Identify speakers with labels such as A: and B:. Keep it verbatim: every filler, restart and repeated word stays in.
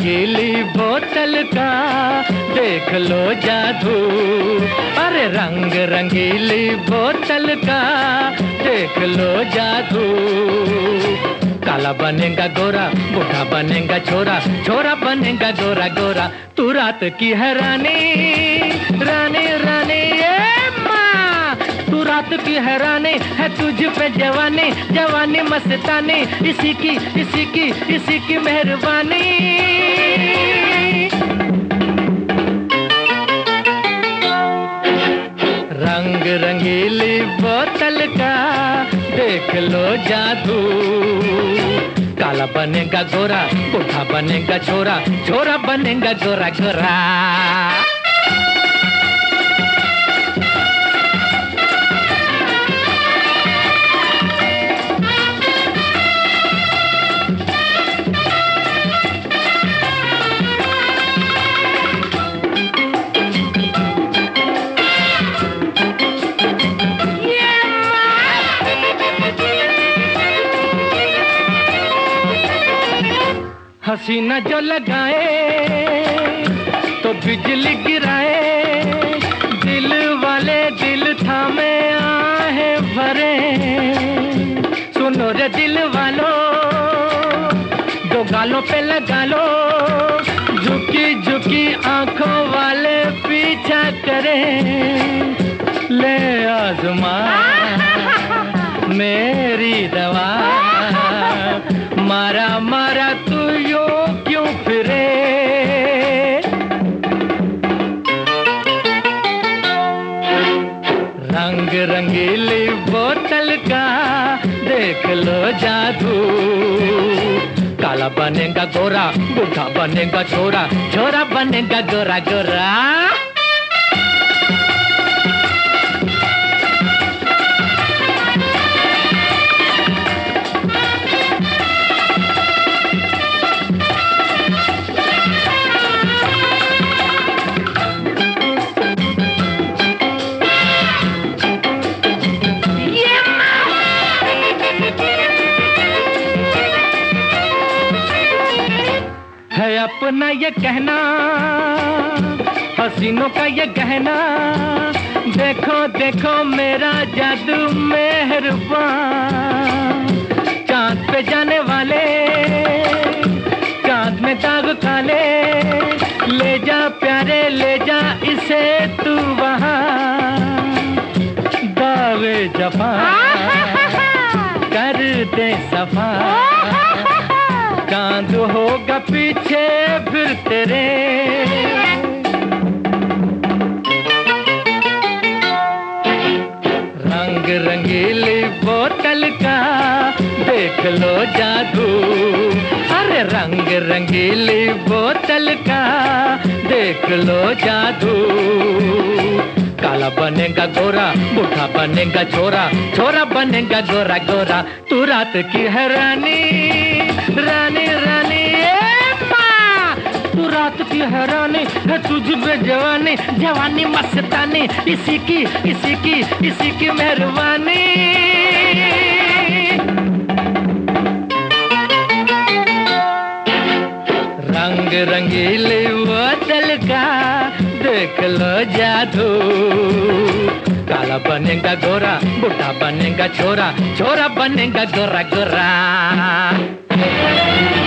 A: रंगीली बोतल का देख लो जादू। अरे रंग रंगीली बोतल का देख लो जादू। काला बनेगा गोरा, बूढ़ा बनेगा छोरा, छोरा बनेगा गोरा गोरा। तू रात की है रानी, रानी रानी ए माँ। तू रात की है रानी, है तुझ पे जवानी, जवानी मस्तानी। इसी की इसी की इसी की मेहरबानी। रंग रंगीली बोतल का देख लो जादू। काला बनेगा गोरा, बूढ़ा बनेगा छोरा, छोरा बनेगा गोरा गोरा। हसीना जो लगाए तो बिजली गिराए, दिल वाले दिल थामे आहे भरे। सुनो रे दिल वालों, दो गालों पे लगा लो, झुकी झुकी आंखों वाले पीछा करे। ले आजमा मेरी दवा, मारा मारा तू यो क्यों फिरे। रंग रंगीली बोतल का देख लो जादू। काला बनेगा गोरा, बूढ़ा बनेगा छोरा, छोरा बनेगा गोरा गोरा। है अपना ये कहना, हसीनों का ये गहना। देखो देखो मेरा जादू मेहरबान। चांद पे जाने वाले, चांद में दाग काले। ले जा प्यारे ले जा इसे तू वहाँ, दावे जफा कर दे सफा। चांद होगा पीछे फिर तेरे। रंग रंगीली बोतल का देख लो जादू। अरे रंग रंगीली बोतल का देख लो जादू। काला बनेगा गोरा, बूढ़ा बनेगा छोरा, छोरा बनेगा गोरा गोरा। तू रात की है रानी, रानी रानी ए माँ। तू रात की है रानी, है तुझ पे जवानी, जवानी मस्तानी। इसी की इसी की इसी की मेहरबानी। रंग रंगीली बोतल का देख लो जादू। काला बनेगा गोरा, बूढ़ा बनेगा छोरा, छोरा बनेगा गोरा गोरा।